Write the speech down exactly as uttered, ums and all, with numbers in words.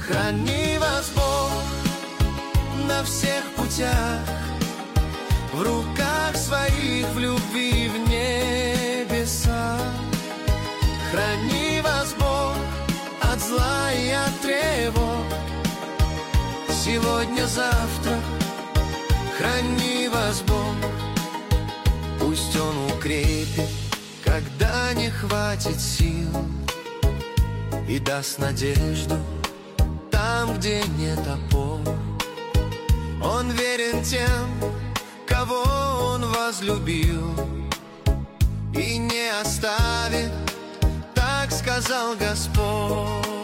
Храни вас Бог на всех путях, в руках своих, в любви, в небесах. Храни вас Бог от зла и от тревог, сегодня-завтра. Храни вас Бог, пусть Он укрепит, когда не хватит сил, и даст надежду там, где нет опор. Он верен тем, кого Он возлюбил, и не оставит, так сказал Господь.